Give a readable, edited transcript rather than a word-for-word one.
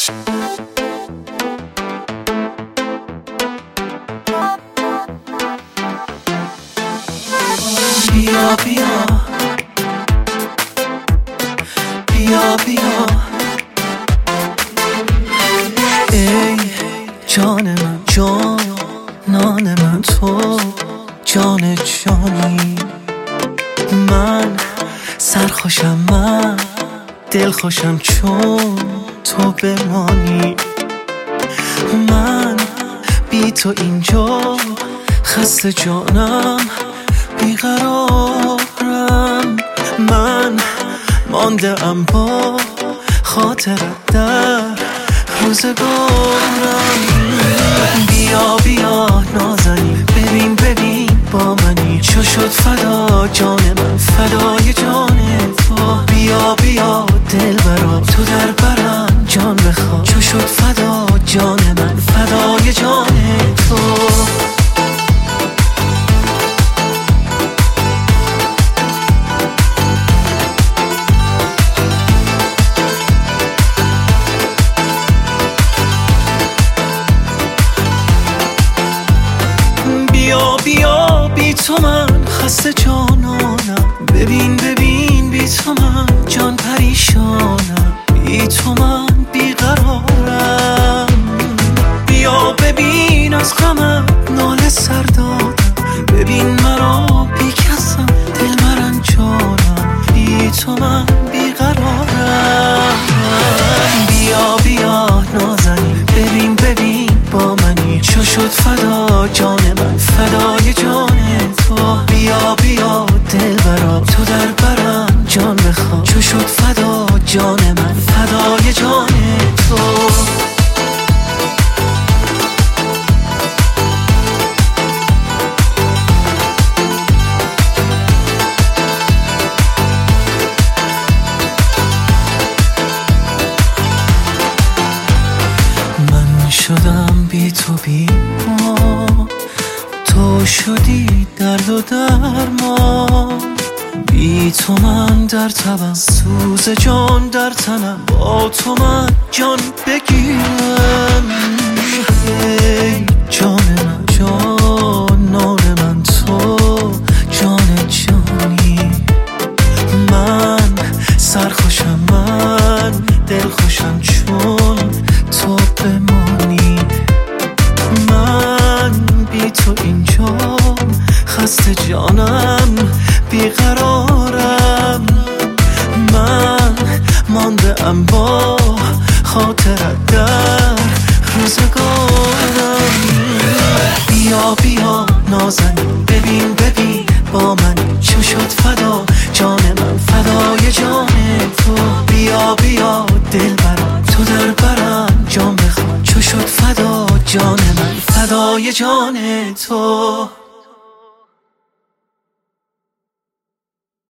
بیا بیا بیا بیا ای جان من، جانان من، تو جان جانی. من سرخوشم، من دلخوشم چون تو بمانی. من بی تو اینجا خسته جانم، بیقرارم. من مانده ام با خاطرت در روزگارم. بیا بیا نازنین، ببین ببین با منی، چو شد فدا جان من، فدای جان تو. بیا بیا دلبرا تو در برم جان بخواه، چو شد فدا جان من، فدای جان تو. بیا بیا بی تو من خسته جانانم، ببین ببین بی تو من جان پریشانم، بی تو من بیقرارم. بیا ببین از غمم ناله سر دادم، ببین مرا بی کسم دل مرنجانم، بی تو من بیقرارم. بیا بیا نازنین، ببین ببین با منی، چو شد فدا جان من، فدای جان تو. بیا بیا دلبرا تو در برم جان بخواه، چو شد فدا جان من، فدای جان تو. من شدم بی تو بیما، تو شدی درد و درمان. بی تو من در تبم، سوز جان در تنم، با تو من جان بگیرم. ای جان من، جانان من، تو جان جانی. من سرخوشم، من دلخوشم چون تو بمانی. من بی تو اینجا خسته جانم، بیقرارم. من مانده ام با خاطرت در روزگارم. بیا بیا نازنین، ببین ببین با من، چو شد فدا جان من، فدای جان تو. بیا بیا دلبرا تو در برم جان بخواه، چو شد فدا جان من، فدای جان تو.